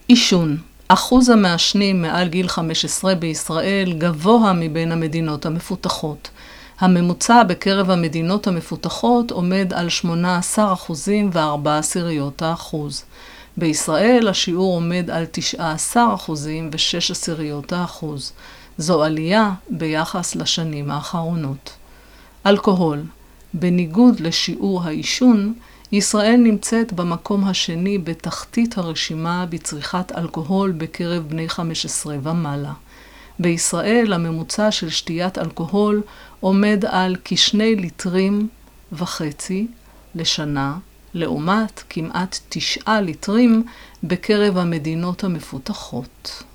עישון. אחוז המעשנים מעל גיל 15 בישראל גבוה מבין המדינות המפותחות. הממוצע בקרב המדינות המפותחות עומד על 18.4%. בישראל השיעור עומד על 19.6%. זו עלייה ביחס לשנים האחרונות. אלכוהול. בניגוד לשיעור העישון, ישראל נמצאת במקום השני בתחתית הרשימה בצריכת אלכוהול בקרב בני 15 ומעלה. בישראל הממוצע של שתיית אלכוהול עומד על כ2.5 ליטרים לשנה, לעומת כמעט 9 ליטרים בקרב המדינות המפותחות.